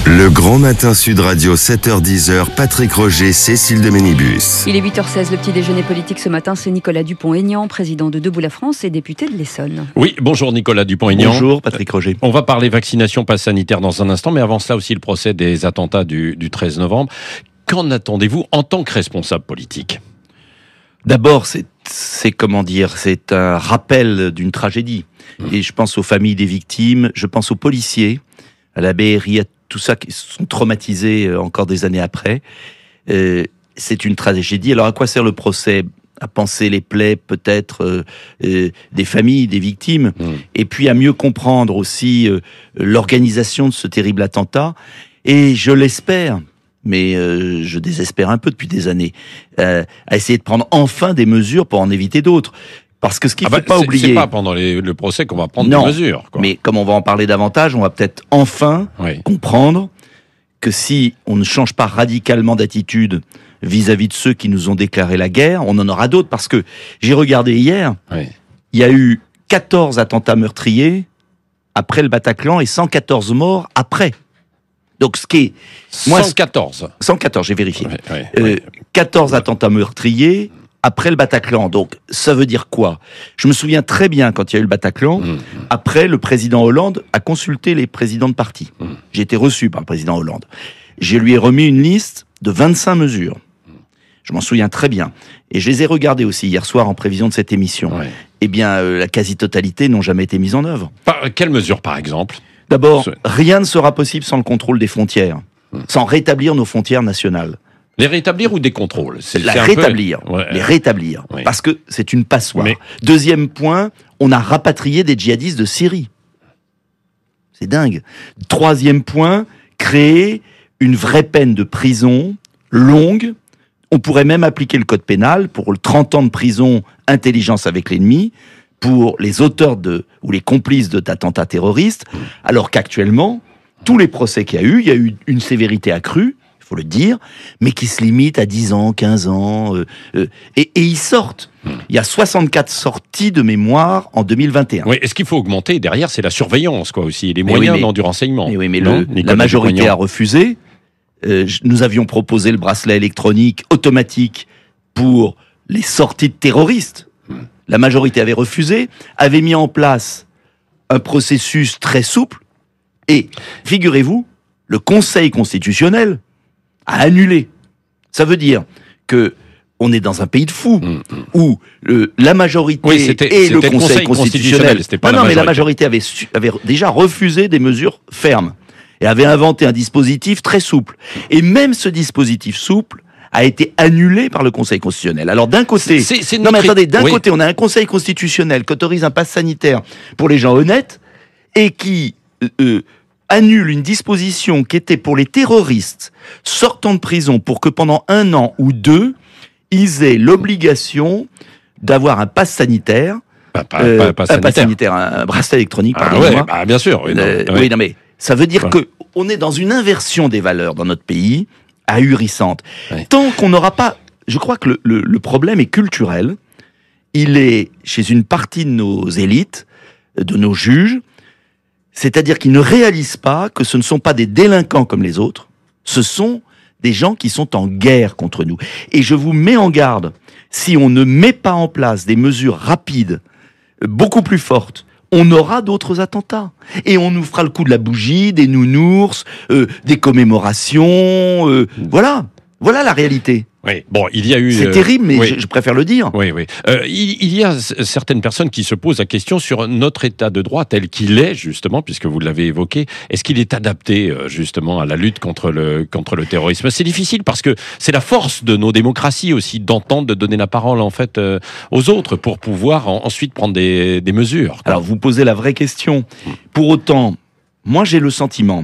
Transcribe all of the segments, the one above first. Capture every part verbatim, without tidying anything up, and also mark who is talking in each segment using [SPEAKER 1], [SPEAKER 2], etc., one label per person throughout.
[SPEAKER 1] Le Grand Matin Sud Radio, sept heures dix, Patrick Roger, Cécile de Ménibus.
[SPEAKER 2] Il est huit heures seize, le petit déjeuner politique ce matin, c'est Nicolas Dupont-Aignan, président de Debout la France et député de l'Essonne.
[SPEAKER 3] Oui, bonjour Nicolas Dupont-Aignan.
[SPEAKER 4] Bonjour Patrick Roger.
[SPEAKER 3] On va parler vaccination, passe sanitaire dans un instant, mais avant cela aussi le procès des attentats du, du treize novembre. Qu'en attendez-vous en tant que responsable politique ?
[SPEAKER 4] D'abord, c'est, c'est comment dire, c'est un rappel d'une tragédie. Mmh. Et je pense aux familles des victimes, je pense aux policiers, à la B R I, à tout ça qui sont traumatisés encore des années après. Euh, c'est une tragédie. Alors à quoi sert le procès ? À panser les plaies peut-être euh, euh, des familles, des victimes, mmh. et puis à mieux comprendre aussi euh, l'organisation de ce terrible attentat. Et je l'espère, mais euh, je désespère un peu depuis des années, euh, à essayer de prendre enfin des mesures pour en éviter d'autres. Parce que ce qu'il ne
[SPEAKER 3] ah
[SPEAKER 4] faut
[SPEAKER 3] bah,
[SPEAKER 4] pas
[SPEAKER 3] c'est,
[SPEAKER 4] oublier...
[SPEAKER 3] C'est pas pendant les, le procès qu'on va prendre
[SPEAKER 4] non,
[SPEAKER 3] des mesures. Quoi.
[SPEAKER 4] Mais comme on va en parler davantage, on va peut-être enfin oui. comprendre que si on ne change pas radicalement d'attitude vis-à-vis de ceux qui nous ont déclaré la guerre, on en aura d'autres. Parce que j'ai regardé hier, oui. il y a eu quatorze attentats meurtriers après le Bataclan et cent quatorze morts après. Donc ce qui est...
[SPEAKER 3] Moi, cent quatorze.
[SPEAKER 4] cent quatorze, j'ai vérifié.
[SPEAKER 3] Oui, oui,
[SPEAKER 4] euh,
[SPEAKER 3] oui.
[SPEAKER 4] quatorze attentats meurtriers après le Bataclan. Donc, ça veut dire quoi ? Je me souviens très bien, quand il y a eu le Bataclan, mmh. après, le président Hollande a consulté les présidents de parti. Mmh. J'ai été reçu par le président Hollande. Je lui ai remis une liste de vingt-cinq mesures. Mmh. Je m'en souviens très bien. Et je les ai regardées aussi hier soir en prévision de cette émission. Ouais. Eh bien, euh, la quasi-totalité n'ont jamais été mise en œuvre.
[SPEAKER 3] Par, quelles mesures, par exemple ?
[SPEAKER 4] D'abord, rien ne sera possible sans le contrôle des frontières, mmh. sans rétablir nos frontières nationales.
[SPEAKER 3] Les rétablir ou des contrôles ? C'est,
[SPEAKER 4] La
[SPEAKER 3] c'est
[SPEAKER 4] rétablir,
[SPEAKER 3] peu... ouais.
[SPEAKER 4] les rétablir, oui. parce que c'est une passoire. Mais... Deuxième point, on a rapatrié des djihadistes de Syrie. C'est dingue. Troisième point, créer une vraie peine de prison longue. On pourrait même appliquer le code pénal pour trente ans de prison, intelligence avec l'ennemi, pour les auteurs de ou les complices de d'attentats terroristes, alors qu'actuellement, tous les procès qu'il y a eu, il y a eu une sévérité accrue, faut le dire, mais qui se limite à dix ans, quinze ans, euh, euh, et, et ils sortent. Il y a soixante-quatre sorties de mémoire en deux mille vingt et un.
[SPEAKER 3] Oui, et ce qu'il faut augmenter derrière, c'est la surveillance, quoi, aussi, et les moyens oui, mais, du renseignement.
[SPEAKER 4] Mais oui, mais non, le, la majorité a refusé. Euh, nous avions proposé le bracelet électronique automatique pour les sorties de terroristes. La majorité avait refusé, avait mis en place un processus très souple, et, figurez-vous, le Conseil constitutionnel a annulé. Ça veut dire que on est dans un pays de fous, mmh, mmh. où le, la majorité
[SPEAKER 3] oui, c'était,
[SPEAKER 4] et
[SPEAKER 3] c'était
[SPEAKER 4] le Conseil,
[SPEAKER 3] conseil
[SPEAKER 4] constitutionnel...
[SPEAKER 3] constitutionnel pas
[SPEAKER 4] non, non,
[SPEAKER 3] la
[SPEAKER 4] mais la majorité avait, su, avait déjà refusé des mesures fermes, et avait inventé un dispositif très souple. Et même ce dispositif souple a été annulé par le Conseil constitutionnel. Alors d'un côté...
[SPEAKER 3] C'est, c'est
[SPEAKER 4] non mais attendez, d'un
[SPEAKER 3] oui.
[SPEAKER 4] côté, on a un Conseil constitutionnel qui autorise un pass sanitaire pour les gens honnêtes, et qui... Euh, annule une disposition qui était pour les terroristes sortant de prison pour que pendant un an ou deux, ils aient l'obligation d'avoir un pass sanitaire,
[SPEAKER 3] pas, pas,
[SPEAKER 4] euh,
[SPEAKER 3] pas, pas sanitaire.
[SPEAKER 4] un pass sanitaire, un bracelet électronique,
[SPEAKER 3] ah,
[SPEAKER 4] pardonnez-moi.
[SPEAKER 3] Ouais, bah, bien sûr. Oui, non,
[SPEAKER 4] euh,
[SPEAKER 3] ouais.
[SPEAKER 4] oui, non mais ça veut dire
[SPEAKER 3] ouais.
[SPEAKER 4] que on est dans une inversion des valeurs dans notre pays, ahurissante.
[SPEAKER 3] Ouais.
[SPEAKER 4] Tant qu'on n'aura pas, je crois que le, le, le problème est culturel. Il est chez une partie de nos élites, de nos juges. C'est-à-dire qu'ils ne réalisent pas que ce ne sont pas des délinquants comme les autres, ce sont des gens qui sont en guerre contre nous. Et je vous mets en garde, si on ne met pas en place des mesures rapides, beaucoup plus fortes, on aura d'autres attentats. Et on nous fera le coup de la bougie, des nounours, euh, des commémorations, euh, voilà, voilà la réalité.
[SPEAKER 3] Oui, bon, il y a eu...
[SPEAKER 4] C'est
[SPEAKER 3] euh,
[SPEAKER 4] terrible, mais
[SPEAKER 3] oui.
[SPEAKER 4] je, je préfère le dire.
[SPEAKER 3] Oui, oui. Euh, il, il y a c- certaines personnes qui se posent la question sur notre état de droit tel qu'il est, justement, puisque vous l'avez évoqué. Est-ce qu'il est adapté, euh, justement, à la lutte contre le, contre le terrorisme ? C'est difficile parce que c'est la force de nos démocraties aussi, d'entendre, de donner la parole, en fait, euh, aux autres pour pouvoir en, ensuite prendre des, des mesures. Quoi.
[SPEAKER 4] Alors, vous posez la vraie question. Pour autant, moi, j'ai le sentiment,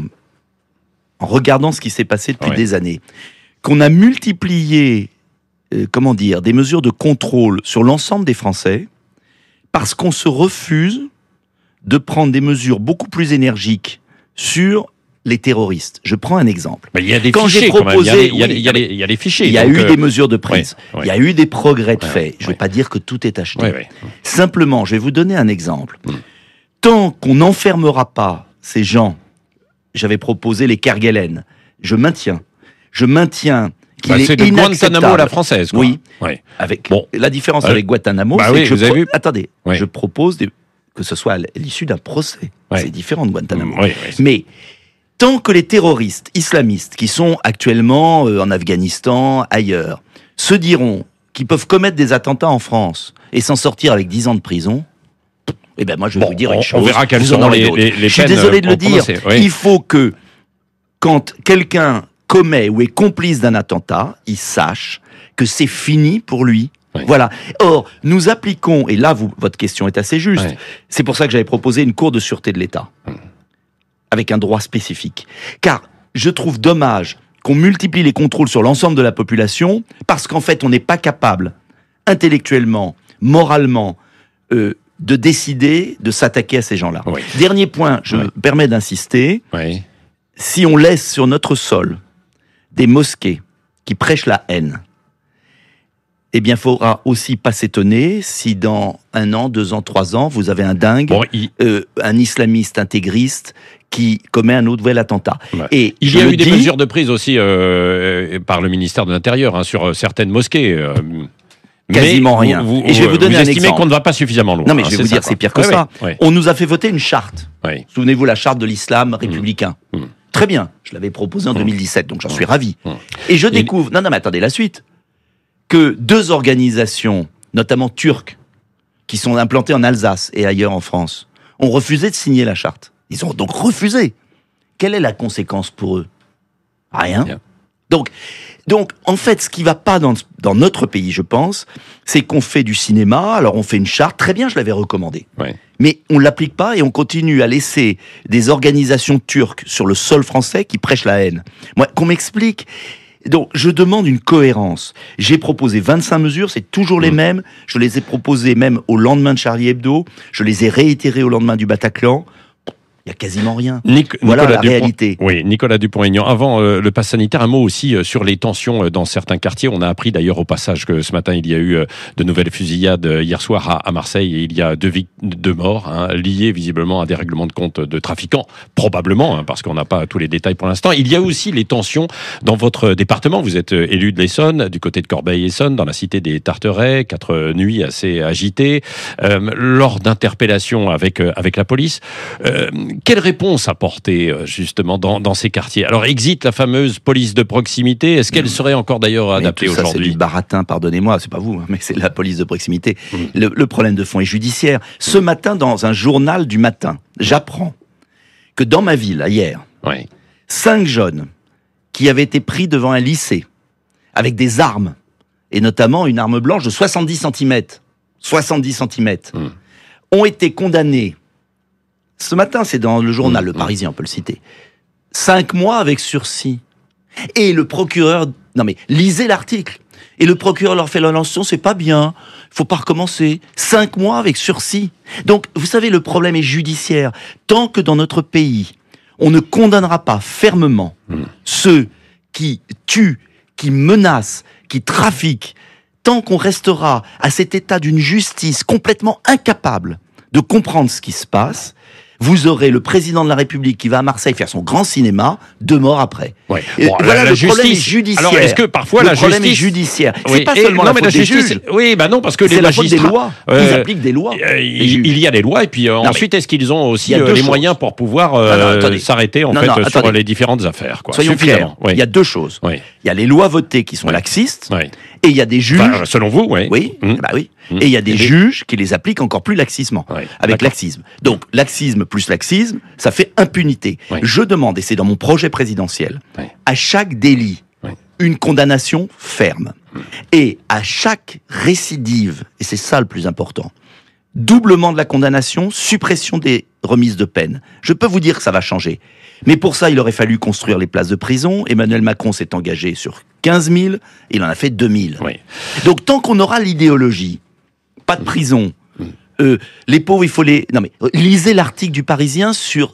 [SPEAKER 4] en regardant ce qui s'est passé depuis
[SPEAKER 3] oui.
[SPEAKER 4] des années, qu'on a multiplié, euh, comment dire, des mesures de contrôle sur l'ensemble des Français, parce qu'on se refuse de prendre des mesures beaucoup plus énergiques sur les terroristes. Je prends un exemple.
[SPEAKER 3] Mais il y a des
[SPEAKER 4] quand
[SPEAKER 3] fichiers,
[SPEAKER 4] j'ai proposé,
[SPEAKER 3] quand même. Il y a, oui, il y a, les, il y a, les, il y a les fichiers.
[SPEAKER 4] Il y a
[SPEAKER 3] donc,
[SPEAKER 4] eu
[SPEAKER 3] euh...
[SPEAKER 4] des mesures de prise.
[SPEAKER 3] Ouais, ouais.
[SPEAKER 4] Il y a eu des progrès de
[SPEAKER 3] ouais,
[SPEAKER 4] fait.
[SPEAKER 3] ouais,
[SPEAKER 4] Je ne
[SPEAKER 3] ouais.
[SPEAKER 4] vais pas dire que tout est acheté.
[SPEAKER 3] Ouais, ouais.
[SPEAKER 4] Simplement, je vais vous donner un exemple.
[SPEAKER 3] Mm.
[SPEAKER 4] Tant qu'on n'enfermera pas ces gens j'avais proposé les Kerguelen. Je maintiens. Je maintiens qu'il
[SPEAKER 3] bah,
[SPEAKER 4] est
[SPEAKER 3] c'est de Guantanamo à la française, quoi.
[SPEAKER 4] Oui.
[SPEAKER 3] Ouais.
[SPEAKER 4] Avec
[SPEAKER 3] Bon.
[SPEAKER 4] la différence
[SPEAKER 3] Euh,
[SPEAKER 4] avec Guantanamo,
[SPEAKER 3] bah
[SPEAKER 4] c'est
[SPEAKER 3] oui,
[SPEAKER 4] que je
[SPEAKER 3] vous avez
[SPEAKER 4] pro-
[SPEAKER 3] vu
[SPEAKER 4] attendez,
[SPEAKER 3] Ouais.
[SPEAKER 4] je propose des... que ce soit à l'issue d'un procès.
[SPEAKER 3] Ouais.
[SPEAKER 4] C'est différent de Guantanamo.
[SPEAKER 3] Oui, oui.
[SPEAKER 4] Mais tant que les terroristes islamistes qui sont actuellement euh, en Afghanistan, ailleurs, se diront qu'ils peuvent commettre des attentats en France et s'en sortir avec dix ans de prison, eh ben moi je vais
[SPEAKER 3] Bon,
[SPEAKER 4] vous dire
[SPEAKER 3] on-
[SPEAKER 4] une
[SPEAKER 3] on
[SPEAKER 4] chose.
[SPEAKER 3] verra quelles
[SPEAKER 4] vous en
[SPEAKER 3] seront
[SPEAKER 4] aurez
[SPEAKER 3] les-
[SPEAKER 4] d'autres.
[SPEAKER 3] les- les
[SPEAKER 4] Je suis
[SPEAKER 3] peines,
[SPEAKER 4] désolé de
[SPEAKER 3] euh,
[SPEAKER 4] le dire.
[SPEAKER 3] prononcées, oui.
[SPEAKER 4] Il faut que quand quelqu'un commet ou est complice d'un attentat, il sache que c'est fini pour lui.
[SPEAKER 3] Oui.
[SPEAKER 4] Voilà. Or, nous appliquons, et là, vous, votre question est assez juste,
[SPEAKER 3] Oui.
[SPEAKER 4] c'est pour ça que j'avais proposé une cour de sûreté de l'État, avec un droit spécifique. Car je trouve dommage qu'on multiplie les contrôles sur l'ensemble de la population, parce qu'en fait, on n'est pas capable, intellectuellement, moralement, euh, de décider de s'attaquer à ces gens-là.
[SPEAKER 3] Oui.
[SPEAKER 4] Dernier point, je
[SPEAKER 3] Oui.
[SPEAKER 4] me permets d'insister,
[SPEAKER 3] Oui.
[SPEAKER 4] si on laisse sur notre sol des mosquées qui prêchent la haine, eh bien, il faudra aussi pas s'étonner si dans un an, deux ans, trois ans, vous avez un dingue,
[SPEAKER 3] Bon, il,
[SPEAKER 4] euh, un islamiste intégriste qui commet un autre nouvel attentat.
[SPEAKER 3] Ouais.
[SPEAKER 4] Et
[SPEAKER 3] il
[SPEAKER 4] je
[SPEAKER 3] y a
[SPEAKER 4] le
[SPEAKER 3] eu des
[SPEAKER 4] dis,
[SPEAKER 3] mesures de prise aussi euh, par le ministère de l'Intérieur hein, sur euh, certaines mosquées. euh,
[SPEAKER 4] Quasiment
[SPEAKER 3] mais
[SPEAKER 4] rien.
[SPEAKER 3] Vous, vous,
[SPEAKER 4] Et je vais vous donner
[SPEAKER 3] vous
[SPEAKER 4] un
[SPEAKER 3] estimez
[SPEAKER 4] exemple.
[SPEAKER 3] qu'on ne va pas suffisamment loin.
[SPEAKER 4] Non, mais
[SPEAKER 3] hein,
[SPEAKER 4] je vais vous
[SPEAKER 3] ça,
[SPEAKER 4] dire,
[SPEAKER 3] quoi.
[SPEAKER 4] c'est pire que
[SPEAKER 3] Ouais,
[SPEAKER 4] ça.
[SPEAKER 3] ouais, ouais.
[SPEAKER 4] On nous a fait voter une charte.
[SPEAKER 3] Ouais.
[SPEAKER 4] Souvenez-vous, la charte de l'islam républicain.
[SPEAKER 3] Mmh.
[SPEAKER 4] Très bien. Je l'avais proposée en
[SPEAKER 3] Mmh.
[SPEAKER 4] deux mille dix-sept, donc j'en
[SPEAKER 3] Mmh.
[SPEAKER 4] suis ravi.
[SPEAKER 3] Mmh.
[SPEAKER 4] Et je découvre, non, non, mais attendez la suite, que deux organisations, notamment turques, qui sont implantées en Alsace et ailleurs en France, ont refusé de signer la charte. Ils ont donc refusé. Quelle est la conséquence pour eux? Rien.
[SPEAKER 3] Rien.
[SPEAKER 4] Donc, donc, en fait, ce qui va pas dans, dans notre pays, je pense, c'est qu'on fait du cinéma, alors on fait une charte, très bien, je l'avais recommandé.
[SPEAKER 3] Ouais.
[SPEAKER 4] Mais on l'applique pas et on continue à laisser des organisations turques sur le sol français qui prêchent la haine. Moi, qu'on m'explique. Donc, je demande une cohérence. J'ai proposé vingt-cinq mesures, c'est toujours les
[SPEAKER 3] Mmh.
[SPEAKER 4] mêmes. Je les ai proposées même au lendemain de Charlie Hebdo. Je les ai réitérées au lendemain du Bataclan. Il y a quasiment rien.
[SPEAKER 3] Nic-
[SPEAKER 4] Voilà
[SPEAKER 3] Nicolas
[SPEAKER 4] la
[SPEAKER 3] Dupont-
[SPEAKER 4] réalité.
[SPEAKER 3] Oui, Nicolas Dupont-Aignan. Avant euh, le pass sanitaire, un mot aussi euh, sur les tensions euh, dans certains quartiers. On a appris d'ailleurs au passage que ce matin, il y a eu euh, de nouvelles fusillades euh, hier soir à, à Marseille et il y a deux, vic- deux morts hein, liés visiblement à des règlements de compte de trafiquants, probablement, hein, parce qu'on n'a pas tous les détails pour l'instant. Il y a aussi les tensions dans votre département. Vous êtes euh, élu de l'Essonne, du côté de Corbeil-Essonne, dans la cité des Tarterets, quatre nuits assez agitées, euh, lors d'interpellations avec, euh, avec la police. Euh, quelle réponse apporter euh, justement dans, dans ces quartiers? Alors, existe la fameuse police de proximité. Est-ce qu'elle serait encore d'ailleurs
[SPEAKER 4] Mais
[SPEAKER 3] adaptée
[SPEAKER 4] tout ça, c'est
[SPEAKER 3] aujourd'hui?
[SPEAKER 4] du baratin, pardonnez-moi, c'est pas vous, hein, mais c'est la police de proximité.
[SPEAKER 3] Mmh.
[SPEAKER 4] Le, le problème de fond est judiciaire. Ce matin, dans un journal du matin, j'apprends que dans ma ville, hier,
[SPEAKER 3] Oui.
[SPEAKER 4] cinq jeunes qui avaient été pris devant un lycée avec des armes, et notamment une arme blanche de soixante-dix centimètres, soixante-dix centimètres,
[SPEAKER 3] Mmh.
[SPEAKER 4] ont été condamnés. Ce matin, c'est dans le journal
[SPEAKER 3] Mmh.
[SPEAKER 4] Le Parisien, on peut le citer. Cinq mois avec sursis. Et le procureur... Non mais, lisez l'article. Et le procureur leur fait l'intention, c'est pas bien, il faut pas recommencer. Cinq mois avec sursis. Donc, vous savez, le problème est judiciaire. Tant que dans notre pays, on ne condamnera pas fermement
[SPEAKER 3] Mmh.
[SPEAKER 4] ceux qui tuent, qui menacent, qui trafiquent, tant qu'on restera à cet état d'une justice complètement incapable de comprendre ce qui se passe, vous aurez le président de la République qui va à Marseille faire son grand cinéma, deux morts après.
[SPEAKER 3] Ouais.
[SPEAKER 4] Et
[SPEAKER 3] Bon,
[SPEAKER 4] voilà,
[SPEAKER 3] la, la
[SPEAKER 4] le problème est
[SPEAKER 3] justice.
[SPEAKER 4] judiciaire.
[SPEAKER 3] Alors, est-ce que parfois
[SPEAKER 4] le
[SPEAKER 3] la
[SPEAKER 4] problème
[SPEAKER 3] justice
[SPEAKER 4] est judiciaire.
[SPEAKER 3] Oui,
[SPEAKER 4] C'est pas
[SPEAKER 3] et-
[SPEAKER 4] seulement
[SPEAKER 3] non,
[SPEAKER 4] la
[SPEAKER 3] mais
[SPEAKER 4] faute
[SPEAKER 3] la
[SPEAKER 4] des
[SPEAKER 3] justice.
[SPEAKER 4] juges.
[SPEAKER 3] Oui, bah non, parce que
[SPEAKER 4] C'est
[SPEAKER 3] les
[SPEAKER 4] la faute des
[SPEAKER 3] magistrats.
[SPEAKER 4] lois.
[SPEAKER 3] euh,
[SPEAKER 4] Ils appliquent des lois.
[SPEAKER 3] euh,
[SPEAKER 4] les
[SPEAKER 3] il,
[SPEAKER 4] juges.
[SPEAKER 3] il y a les lois et puis euh,
[SPEAKER 4] mais
[SPEAKER 3] ensuite est-ce qu'ils ont aussi
[SPEAKER 4] il y a
[SPEAKER 3] euh,
[SPEAKER 4] deux
[SPEAKER 3] les
[SPEAKER 4] choses.
[SPEAKER 3] moyens pour pouvoir euh,
[SPEAKER 4] Non, non, attendez.
[SPEAKER 3] s'arrêter en
[SPEAKER 4] Non,
[SPEAKER 3] fait
[SPEAKER 4] non,
[SPEAKER 3] sur
[SPEAKER 4] attendez.
[SPEAKER 3] les différentes affaires quoi.
[SPEAKER 4] Soyons clairs.
[SPEAKER 3] Suffisamment. Oui.
[SPEAKER 4] Il y a deux choses.
[SPEAKER 3] Oui.
[SPEAKER 4] Il y a les lois votées qui sont
[SPEAKER 3] Oui.
[SPEAKER 4] laxistes,
[SPEAKER 3] Oui.
[SPEAKER 4] et il y a des juges.
[SPEAKER 3] Enfin, selon vous, oui.
[SPEAKER 4] Oui,
[SPEAKER 3] Mmh.
[SPEAKER 4] bah oui.
[SPEAKER 3] Mmh.
[SPEAKER 4] Et il y a des
[SPEAKER 3] Et des-
[SPEAKER 4] juges qui les appliquent encore plus laxisement,
[SPEAKER 3] Oui.
[SPEAKER 4] avec
[SPEAKER 3] D'accord.
[SPEAKER 4] laxisme. Donc, laxisme plus laxisme, ça fait impunité.
[SPEAKER 3] Oui.
[SPEAKER 4] Je demande, et c'est dans mon projet présidentiel,
[SPEAKER 3] Oui.
[SPEAKER 4] à chaque délit,
[SPEAKER 3] Oui.
[SPEAKER 4] une condamnation ferme. Et à chaque récidive, et c'est ça le plus important, doublement de la condamnation, suppression des remises de peine. Je peux vous dire que ça va changer. Mais pour ça, il aurait fallu construire les places de prison. Emmanuel Macron s'est engagé sur quinze mille, il en a fait deux mille.
[SPEAKER 3] Oui.
[SPEAKER 4] Donc tant qu'on aura l'idéologie, pas de prison, euh, les pauvres, il faut les... Non mais, lisez l'article du Parisien sur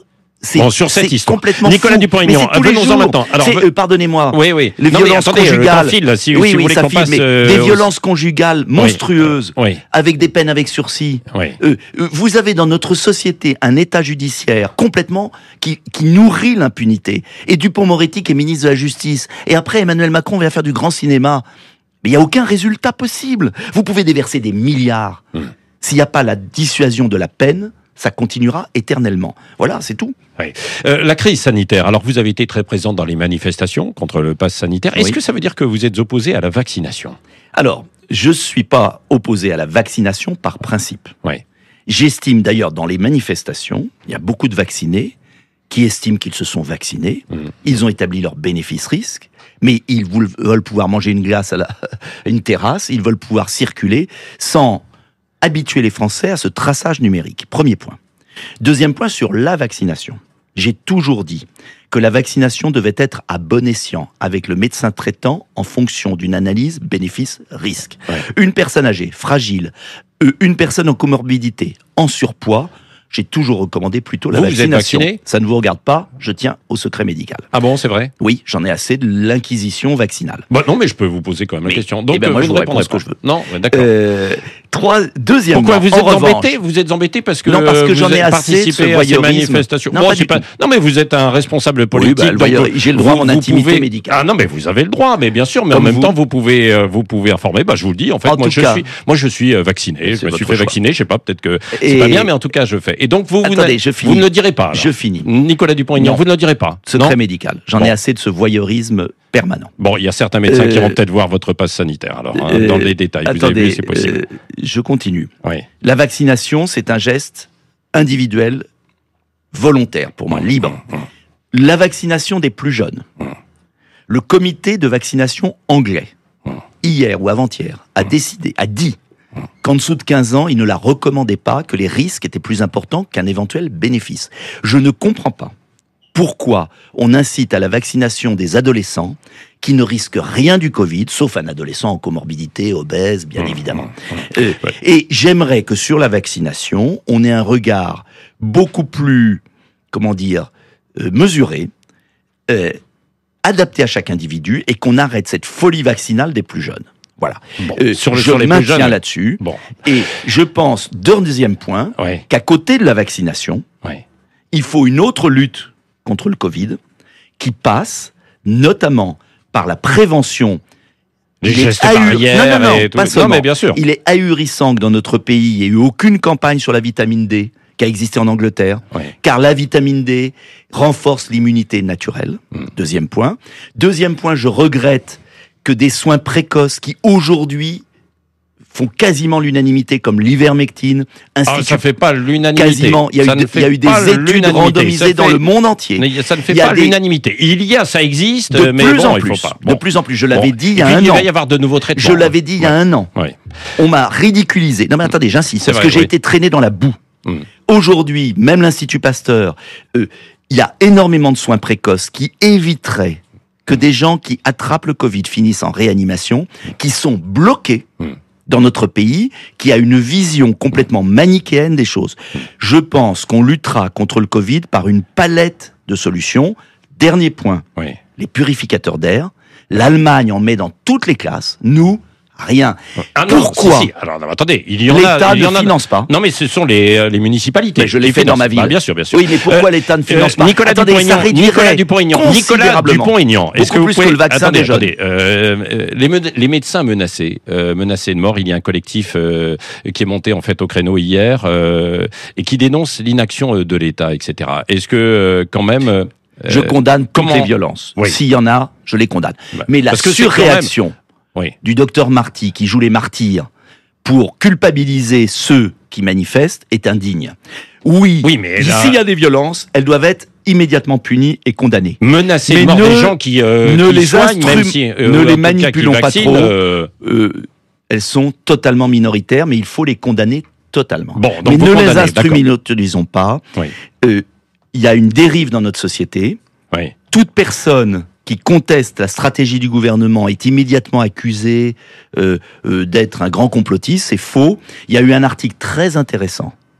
[SPEAKER 4] C'est,
[SPEAKER 3] bon, sur cette
[SPEAKER 4] c'est
[SPEAKER 3] histoire.
[SPEAKER 4] complètement
[SPEAKER 3] Nicolas
[SPEAKER 4] fou.
[SPEAKER 3] Dupont-Aignan, venons-en maintenant. Alors,
[SPEAKER 4] euh, pardonnez-moi.
[SPEAKER 3] Oui, oui.
[SPEAKER 4] Les
[SPEAKER 3] non,
[SPEAKER 4] violences
[SPEAKER 3] attendez,
[SPEAKER 4] conjugales.
[SPEAKER 3] File, là, si,
[SPEAKER 4] oui,
[SPEAKER 3] si
[SPEAKER 4] oui,
[SPEAKER 3] vous voulez
[SPEAKER 4] ça
[SPEAKER 3] qu'on
[SPEAKER 4] file,
[SPEAKER 3] passe,
[SPEAKER 4] mais
[SPEAKER 3] euh,
[SPEAKER 4] des
[SPEAKER 3] aux...
[SPEAKER 4] violences conjugales monstrueuses,
[SPEAKER 3] oui, oui.
[SPEAKER 4] avec des peines avec sursis.
[SPEAKER 3] Oui.
[SPEAKER 4] Euh, euh, vous avez dans notre société un État judiciaire complètement qui, qui nourrit l'impunité. Et Dupond-Moretti qui est ministre de la Justice. Et après, Emmanuel Macron vient faire du grand cinéma. Mais il n'y a aucun résultat possible. Vous pouvez déverser des milliards. Hum. S'il n'y a pas la dissuasion de la peine, ça continuera éternellement. Voilà, c'est tout.
[SPEAKER 3] Oui. Euh, la crise sanitaire. Alors, vous avez été très présente dans les manifestations contre le pass sanitaire. Est-ce oui. que ça veut dire que vous êtes opposé à la vaccination ?
[SPEAKER 4] Alors, je ne suis pas opposé à la vaccination par principe.
[SPEAKER 3] Oui.
[SPEAKER 4] J'estime d'ailleurs dans les manifestations, il y a beaucoup de vaccinés qui estiment qu'ils se sont vaccinés. Mmh. Ils ont établi leur bénéfice-risque, mais ils veulent pouvoir manger une glace à la, une terrasse, ils veulent pouvoir circuler sans habituer les Français à ce traçage numérique. Premier point. Deuxième point sur la vaccination. J'ai toujours dit que la vaccination devait être à bon escient avec le médecin traitant en fonction d'une analyse bénéfice-risque. Ouais. Une personne âgée, fragile, une personne en comorbidité, en surpoids, j'ai toujours recommandé plutôt la
[SPEAKER 3] vous,
[SPEAKER 4] vaccination.
[SPEAKER 3] Vous êtes vacciné ?
[SPEAKER 4] Ça ne vous regarde pas, je tiens au secret médical.
[SPEAKER 3] Ah bon, c'est vrai ?
[SPEAKER 4] Oui, j'en ai assez de l'inquisition vaccinale.
[SPEAKER 3] Bon, non, mais je peux vous poser quand même la question. Donc,
[SPEAKER 4] eh ben moi,
[SPEAKER 3] vous
[SPEAKER 4] je
[SPEAKER 3] ne répondrez
[SPEAKER 4] ce que je veux.
[SPEAKER 3] Non, d'accord.
[SPEAKER 4] Euh, trois, deuxièmement,
[SPEAKER 3] Pourquoi vous êtes
[SPEAKER 4] en revanche,
[SPEAKER 3] embêté Vous êtes embêté parce que
[SPEAKER 4] non, parce que
[SPEAKER 3] vous
[SPEAKER 4] j'en ai
[SPEAKER 3] êtes
[SPEAKER 4] assez de ce
[SPEAKER 3] participé à ces
[SPEAKER 4] voyeurisme.
[SPEAKER 3] manifestations.
[SPEAKER 4] Non,
[SPEAKER 3] bon,
[SPEAKER 4] pas
[SPEAKER 3] c'est
[SPEAKER 4] du
[SPEAKER 3] pas...
[SPEAKER 4] tout.
[SPEAKER 3] non, mais vous êtes un responsable politique.
[SPEAKER 4] Oui, bah, le voyeur...
[SPEAKER 3] donc,
[SPEAKER 4] j'ai le droit à mon intimité
[SPEAKER 3] pouvez...
[SPEAKER 4] médicale.
[SPEAKER 3] Ah non, mais vous avez le droit, mais bien sûr. Mais
[SPEAKER 4] Comme
[SPEAKER 3] en même
[SPEAKER 4] vous.
[SPEAKER 3] temps, vous pouvez, euh, vous pouvez informer. Bah, je vous le dis. En fait,
[SPEAKER 4] en
[SPEAKER 3] moi, je
[SPEAKER 4] cas,
[SPEAKER 3] suis, moi, je suis vacciné. Je me suis fait
[SPEAKER 4] choix.
[SPEAKER 3] vacciner. Je sais pas, peut-être que
[SPEAKER 4] Et...
[SPEAKER 3] c'est pas bien, mais en tout cas, je fais. Et donc, vous, vous,
[SPEAKER 4] Attendez, je
[SPEAKER 3] vous ne le direz pas. Alors.
[SPEAKER 4] Je finis.
[SPEAKER 3] Nicolas Dupont-Aignan, vous ne le direz pas.
[SPEAKER 4] Secret
[SPEAKER 3] non
[SPEAKER 4] médical. J'en
[SPEAKER 3] bon.
[SPEAKER 4] ai assez de ce voyeurisme permanent.
[SPEAKER 3] Bon, il y a certains médecins
[SPEAKER 4] euh...
[SPEAKER 3] qui vont peut-être voir votre passe sanitaire. Alors, hein,
[SPEAKER 4] euh...
[SPEAKER 3] dans les détails,
[SPEAKER 4] attendez,
[SPEAKER 3] vous avez vu, c'est possible.
[SPEAKER 4] Euh, je continue.
[SPEAKER 3] Oui.
[SPEAKER 4] La vaccination, c'est un geste individuel, volontaire, pour moi,
[SPEAKER 3] mmh,
[SPEAKER 4] libre.
[SPEAKER 3] Mmh, mmh.
[SPEAKER 4] La vaccination des plus jeunes. Mmh. Le comité de vaccination anglais, mmh. hier ou avant-hier, a mmh. décidé, a dit mmh. qu'en dessous de quinze ans, il ne la recommandait pas, que les risques étaient plus importants qu'un éventuel bénéfice. Je ne comprends pas pourquoi on incite à la vaccination des adolescents qui ne risquent rien du Covid, sauf un adolescent en comorbidité, obèse, bien mmh, évidemment. Mmh, euh, ouais. Et j'aimerais que sur la vaccination, on ait un regard beaucoup plus, comment dire, euh, mesuré, euh, adapté à chaque individu, et qu'on arrête cette folie vaccinale des plus jeunes. Voilà.
[SPEAKER 3] Bon,
[SPEAKER 4] euh,
[SPEAKER 3] sur le,
[SPEAKER 4] je
[SPEAKER 3] sur les
[SPEAKER 4] maintiens
[SPEAKER 3] plus jeunes,
[SPEAKER 4] là-dessus.
[SPEAKER 3] Bon.
[SPEAKER 4] Et je pense, deuxième point,
[SPEAKER 3] ouais.
[SPEAKER 4] qu'à côté de la vaccination,
[SPEAKER 3] ouais.
[SPEAKER 4] il faut une autre lutte contre le Covid, qui passe notamment par la prévention.
[SPEAKER 3] Les
[SPEAKER 4] il
[SPEAKER 3] gestes
[SPEAKER 4] ahur...
[SPEAKER 3] barrières
[SPEAKER 4] non, non, non,
[SPEAKER 3] et tout.
[SPEAKER 4] pas seulement.
[SPEAKER 3] Non, mais bien sûr.
[SPEAKER 4] Il est ahurissant que dans notre pays, il n'y ait eu aucune campagne sur la vitamine D qui a existé en Angleterre,
[SPEAKER 3] ouais.
[SPEAKER 4] car la vitamine D renforce l'immunité naturelle. Mmh. Deuxième point. Deuxième point, je regrette que des soins précoces qui aujourd'hui font quasiment l'unanimité, comme l'ivermectine,
[SPEAKER 3] ah, ça fait pas l'unanimité.
[SPEAKER 4] Quasiment, il y a
[SPEAKER 3] ça
[SPEAKER 4] eu, de, il y a eu des études randomisées fait... dans le monde entier.
[SPEAKER 3] Mais ça ne fait pas des... l'unanimité. Il y a, ça existe,
[SPEAKER 4] de
[SPEAKER 3] mais
[SPEAKER 4] plus
[SPEAKER 3] bon,
[SPEAKER 4] en
[SPEAKER 3] il
[SPEAKER 4] plus,
[SPEAKER 3] faut pas.
[SPEAKER 4] Bon. De plus en plus, je l'avais
[SPEAKER 3] bon.
[SPEAKER 4] dit il y a
[SPEAKER 3] puis,
[SPEAKER 4] un
[SPEAKER 3] il
[SPEAKER 4] an.
[SPEAKER 3] Il va y avoir de nouveaux traitements.
[SPEAKER 4] Je l'avais dit il y a
[SPEAKER 3] ouais.
[SPEAKER 4] un an.
[SPEAKER 3] Ouais.
[SPEAKER 4] On m'a ridiculisé. Non mais attendez, j'insiste, parce vrai, que j'ai oui. été traîné dans la boue. Hum. Aujourd'hui, même l'Institut Pasteur, euh, il y a énormément de soins précoces qui éviteraient que des gens qui attrapent le Covid finissent en réanimation, qui sont bloqués hum. dans notre pays, qui a une vision complètement manichéenne des choses. Je pense qu'on luttera contre le Covid par une palette de solutions. Dernier point,
[SPEAKER 3] oui.
[SPEAKER 4] les purificateurs d'air. L'Allemagne en met dans toutes les classes. Nous, rien.
[SPEAKER 3] Ah non,
[SPEAKER 4] pourquoi
[SPEAKER 3] si, si. Alors non, attendez, il y en
[SPEAKER 4] l'État
[SPEAKER 3] a, il y en
[SPEAKER 4] ne
[SPEAKER 3] a...
[SPEAKER 4] finance pas.
[SPEAKER 3] Non, mais ce sont les, les municipalités.
[SPEAKER 4] Mais je l'ai fait
[SPEAKER 3] financent.
[SPEAKER 4] dans ma ville.
[SPEAKER 3] Bah, bien sûr, bien sûr.
[SPEAKER 4] Oui, mais pourquoi
[SPEAKER 3] euh,
[SPEAKER 4] l'État ne finance
[SPEAKER 3] euh,
[SPEAKER 4] pas
[SPEAKER 3] Nicolas
[SPEAKER 4] Attendez,
[SPEAKER 3] Dupont-Aignan,
[SPEAKER 4] ça
[SPEAKER 3] Nicolas Dupont-Aignan, Nicolas Dupont-Aignan. Est-ce que vous
[SPEAKER 4] plus
[SPEAKER 3] pouvez...
[SPEAKER 4] que le vaccin
[SPEAKER 3] attendez,
[SPEAKER 4] des jeunes.
[SPEAKER 3] Attendez, euh, les, me... les médecins menacés, euh, menacés de mort. Il y a un collectif euh, qui est monté en fait au créneau hier euh, et qui dénonce l'inaction de l'État, et cetera. Est-ce que euh, quand même euh,
[SPEAKER 4] je condamne toutes
[SPEAKER 3] comment...
[SPEAKER 4] les violences.
[SPEAKER 3] Oui.
[SPEAKER 4] S'il y en a, je les condamne.
[SPEAKER 3] Bah,
[SPEAKER 4] mais la surréaction même... oui. du docteur Marty qui joue les martyrs pour culpabiliser ceux qui manifestent est indigne. Oui,
[SPEAKER 3] oui mais
[SPEAKER 4] s'il
[SPEAKER 3] là...
[SPEAKER 4] y a des violences, elles doivent être immédiatement punies et condamnées.
[SPEAKER 3] Menacer de mort
[SPEAKER 4] ne,
[SPEAKER 3] des gens qui, euh,
[SPEAKER 4] ne
[SPEAKER 3] qui
[SPEAKER 4] les
[SPEAKER 3] soignent,
[SPEAKER 4] instrum...
[SPEAKER 3] même si, euh,
[SPEAKER 4] ne les
[SPEAKER 3] manipulons
[SPEAKER 4] manipulons pas
[SPEAKER 3] vaccinent,
[SPEAKER 4] trop.
[SPEAKER 3] Euh...
[SPEAKER 4] Euh, elles sont totalement minoritaires, mais il faut les condamner totalement.
[SPEAKER 3] Bon, donc
[SPEAKER 4] mais ne les instrumentalisons pas.
[SPEAKER 3] Oui.
[SPEAKER 4] Euh, il y a une dérive dans notre société.
[SPEAKER 3] Oui.
[SPEAKER 4] Toute personne qui conteste la stratégie du gouvernement est immédiatement accusée euh, euh, d'être un grand complotiste. C'est faux. Il y a eu un article très intéressant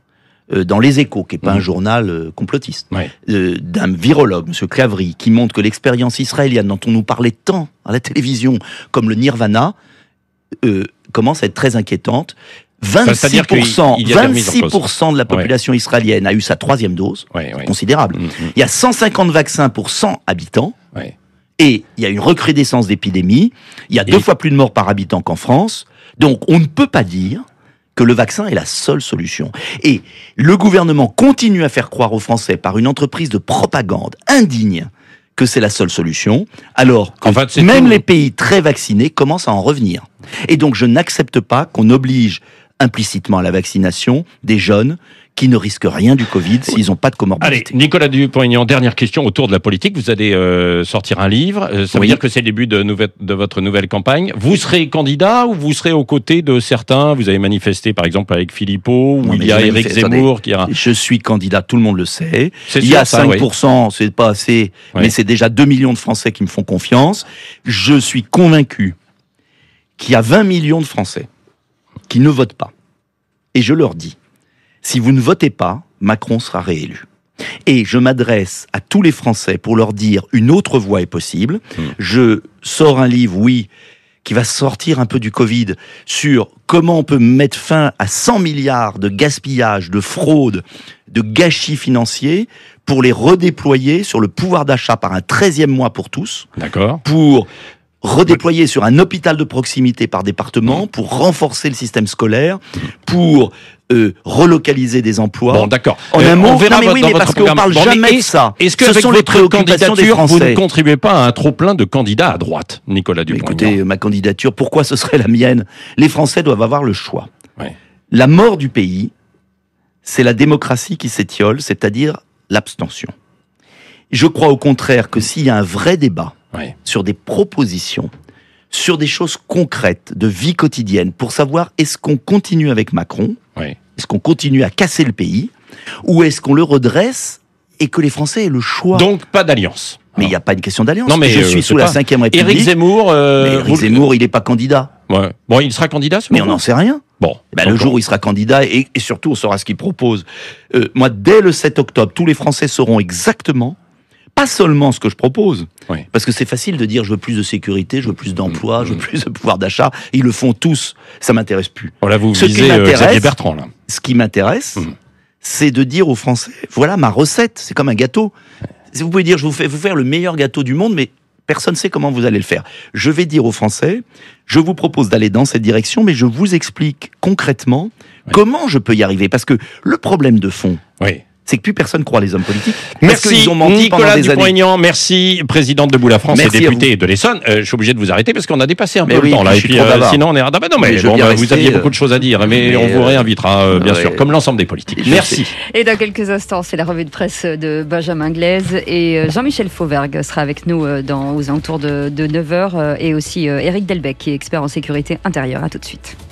[SPEAKER 4] euh, dans Les Échos, qui n'est pas
[SPEAKER 3] Mmh.
[SPEAKER 4] un journal euh, complotiste,
[SPEAKER 3] Ouais.
[SPEAKER 4] euh, d'un virologue, M. Clavry, qui montre que l'expérience israélienne dont on nous parlait tant à la télévision, comme le Nirvana, euh, commence à être très inquiétante. vingt-six pour cent,
[SPEAKER 3] qu'il y a des remises en
[SPEAKER 4] vingt-six
[SPEAKER 3] cause.
[SPEAKER 4] pour cent de la population israélienne a eu sa troisième dose,
[SPEAKER 3] Ouais, ouais.
[SPEAKER 4] considérable.
[SPEAKER 3] Mmh, mmh.
[SPEAKER 4] Il y a cent cinquante vaccins pour cent habitants,
[SPEAKER 3] Ouais.
[SPEAKER 4] et il y a une recrudescence d'épidémie, il y a
[SPEAKER 3] Et-
[SPEAKER 4] deux fois plus de morts par habitant qu'en France, donc on ne peut pas dire que le vaccin est la seule solution. Et le gouvernement continue à faire croire aux Français par une entreprise de propagande indigne que c'est la seule solution, alors que
[SPEAKER 3] En fait, c'est
[SPEAKER 4] même
[SPEAKER 3] tout.
[SPEAKER 4] les pays très vaccinés commencent à en revenir. Et donc je n'accepte pas qu'on oblige implicitement à la vaccination des jeunes qui ne risquent rien du Covid s'ils n'ont pas de
[SPEAKER 3] Allez,
[SPEAKER 4] comorbidité.
[SPEAKER 3] Nicolas Dupont-Aignan, dernière question autour de la politique. Vous allez euh, sortir un livre. Euh, ça veut
[SPEAKER 4] Oui.
[SPEAKER 3] dire que c'est le début de, nouvelle- de votre nouvelle campagne. Vous serez candidat ou vous serez aux côtés de certains? Vous avez manifesté, par exemple, avec Philippot, ou
[SPEAKER 4] Non,
[SPEAKER 3] il
[SPEAKER 4] mais
[SPEAKER 3] y a
[SPEAKER 4] j'ai
[SPEAKER 3] Éric
[SPEAKER 4] manifesté-
[SPEAKER 3] Zemmour qui a...
[SPEAKER 4] Je suis candidat, tout le monde le sait.
[SPEAKER 3] C'est
[SPEAKER 4] Il y a
[SPEAKER 3] sûr, ça,
[SPEAKER 4] cinq
[SPEAKER 3] oui.
[SPEAKER 4] pour cent, c'est pas assez,
[SPEAKER 3] Oui.
[SPEAKER 4] mais c'est déjà deux millions de Français qui me font confiance. Je suis convaincu qu'il y a vingt millions de Français qui ne votent pas. Et je leur dis, si vous ne votez pas, Macron sera réélu. Et je m'adresse à tous les Français pour leur dire une autre voie est possible.
[SPEAKER 3] Mmh.
[SPEAKER 4] Je sors un livre, oui, qui va sortir un peu du Covid, sur comment on peut mettre fin à cent milliards de gaspillage, de fraude, de gâchis financiers, pour les redéployer sur le pouvoir d'achat par un treizième mois pour tous,
[SPEAKER 3] D'accord.
[SPEAKER 4] pour redéployer sur un hôpital de proximité par département, pour renforcer le système scolaire, pour euh, relocaliser des emplois.
[SPEAKER 3] Bon, d'accord.
[SPEAKER 4] En
[SPEAKER 3] Euh,
[SPEAKER 4] un mot,
[SPEAKER 3] on verra
[SPEAKER 4] non mais
[SPEAKER 3] votre-
[SPEAKER 4] oui,
[SPEAKER 3] dans
[SPEAKER 4] mais
[SPEAKER 3] votre
[SPEAKER 4] parce qu'on
[SPEAKER 3] programme.
[SPEAKER 4] parle
[SPEAKER 3] Bon, mais
[SPEAKER 4] jamais de
[SPEAKER 3] est-ce-
[SPEAKER 4] ça.
[SPEAKER 3] Est-ce que
[SPEAKER 4] Ce
[SPEAKER 3] avec
[SPEAKER 4] sont les
[SPEAKER 3] votre
[SPEAKER 4] préoccupations des
[SPEAKER 3] candidature, vous ne
[SPEAKER 4] Français.
[SPEAKER 3] contribuez pas à un trop-plein de candidats à droite, Nicolas
[SPEAKER 4] Mais
[SPEAKER 3] Dupont-Aignan?
[SPEAKER 4] écoutez, ma candidature, pourquoi ce serait la mienne? Les Français doivent avoir le choix.
[SPEAKER 3] Ouais.
[SPEAKER 4] La mort du pays, c'est la démocratie qui s'étiole, c'est-à-dire l'abstention. Je crois au contraire que s'il y a un vrai débat
[SPEAKER 3] Ouais.
[SPEAKER 4] sur des propositions, sur des choses concrètes de vie quotidienne, pour savoir est-ce qu'on continue avec Macron,
[SPEAKER 3] Ouais.
[SPEAKER 4] est-ce qu'on continue à casser le pays, ou est-ce qu'on le redresse et que les Français aient le choix.
[SPEAKER 3] Donc, pas d'alliance.
[SPEAKER 4] Mais il n'y a pas une question d'alliance.
[SPEAKER 3] Non, mais,
[SPEAKER 4] je
[SPEAKER 3] euh,
[SPEAKER 4] suis
[SPEAKER 3] c'est
[SPEAKER 4] sous la
[SPEAKER 3] pas-
[SPEAKER 4] cinquième République.
[SPEAKER 3] Éric Zemmour... euh,
[SPEAKER 4] mais Éric
[SPEAKER 3] vous-
[SPEAKER 4] Zemmour, il n'est pas candidat.
[SPEAKER 3] Ouais. Bon, il sera candidat, ce
[SPEAKER 4] Mais on
[SPEAKER 3] moment
[SPEAKER 4] n'en sait rien.
[SPEAKER 3] Bon.
[SPEAKER 4] Ben, le
[SPEAKER 3] Donc,
[SPEAKER 4] jour où il sera candidat, et, et surtout on saura ce qu'il propose. Euh, moi, dès le sept octobre, tous les Français sauront exactement, pas seulement ce que je propose,
[SPEAKER 3] Oui.
[SPEAKER 4] parce que c'est facile de dire je veux plus de sécurité, je veux plus d'emploi,
[SPEAKER 3] Mmh.
[SPEAKER 4] je veux plus de pouvoir d'achat. Ils le font tous. Ça m'intéresse plus.
[SPEAKER 3] Voilà, vous
[SPEAKER 4] Ce qui
[SPEAKER 3] visez euh,
[SPEAKER 4] m'intéresse-
[SPEAKER 3] Xavier Bertrand, là.
[SPEAKER 4] Ce qui m'intéresse,
[SPEAKER 3] Mmh.
[SPEAKER 4] c'est de dire aux Français voilà ma recette. C'est comme un gâteau. Vous pouvez dire je vous fais vous faire le meilleur gâteau du monde, mais personne ne sait comment vous allez le faire. Je vais dire aux Français, je vous propose d'aller dans cette direction, mais je vous explique concrètement
[SPEAKER 3] Oui.
[SPEAKER 4] comment je peux y arriver. Parce que le problème de fond,
[SPEAKER 3] Oui.
[SPEAKER 4] c'est que plus personne croit les hommes politiques. Parce
[SPEAKER 3] Merci
[SPEAKER 4] qu'ils ont menti pendant
[SPEAKER 3] Nicolas
[SPEAKER 4] des années.
[SPEAKER 3] Dupont-Aignan, merci présidente de Debout la France et
[SPEAKER 4] Merci à
[SPEAKER 3] député de l'Essonne. Euh, je suis obligé de vous arrêter parce qu'on a dépassé un
[SPEAKER 4] Mais
[SPEAKER 3] peu
[SPEAKER 4] oui,
[SPEAKER 3] le temps là.
[SPEAKER 4] je
[SPEAKER 3] Et
[SPEAKER 4] suis
[SPEAKER 3] puis
[SPEAKER 4] trop
[SPEAKER 3] euh,
[SPEAKER 4] bavard.
[SPEAKER 3] sinon on est ah, bah non mais,
[SPEAKER 4] Mais je
[SPEAKER 3] bon,
[SPEAKER 4] veux bien
[SPEAKER 3] bah, vous
[SPEAKER 4] rester,
[SPEAKER 3] aviez
[SPEAKER 4] euh,
[SPEAKER 3] beaucoup de choses à dire, mais,
[SPEAKER 4] mais,
[SPEAKER 3] on vous
[SPEAKER 4] euh,
[SPEAKER 3] réinvitera euh, bien
[SPEAKER 4] ouais.
[SPEAKER 3] sûr, comme l'ensemble des politiques.
[SPEAKER 4] Je
[SPEAKER 3] Merci.
[SPEAKER 2] Et dans quelques instants, c'est la revue de presse de Benjamin Glaise et euh, Jean-Michel Fauvergue sera avec nous euh, dans, aux alentours de, de neuf heures euh, et aussi euh, Éric Delbecq qui est expert en sécurité intérieure. À tout de suite.